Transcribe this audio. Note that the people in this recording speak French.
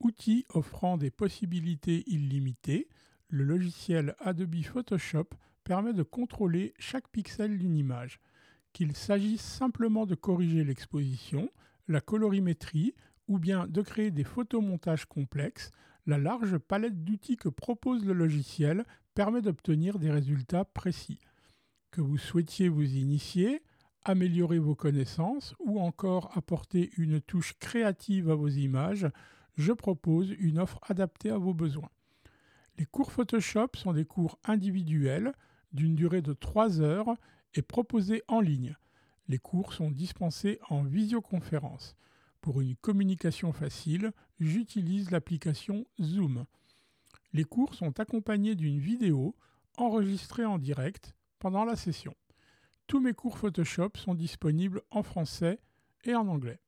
Outil offrant des possibilités illimitées, le logiciel Adobe Photoshop permet de contrôler chaque pixel d'une image. Qu'il s'agisse simplement de corriger l'exposition, la colorimétrie ou bien de créer des photomontages complexes, la large palette d'outils que propose le logiciel permet d'obtenir des résultats précis. Que vous souhaitiez vous initier, améliorer vos connaissances ou encore apporter une touche créative à vos images, je propose une offre adaptée à vos besoins. Les cours Photoshop sont des cours individuels d'une durée de 3 heures et proposés en ligne. Les cours sont dispensés en visioconférence. Pour une communication facile, j'utilise l'application Zoom. Les cours sont accompagnés d'une vidéo enregistrée en direct pendant la session. Tous mes cours Photoshop sont disponibles en français et en anglais.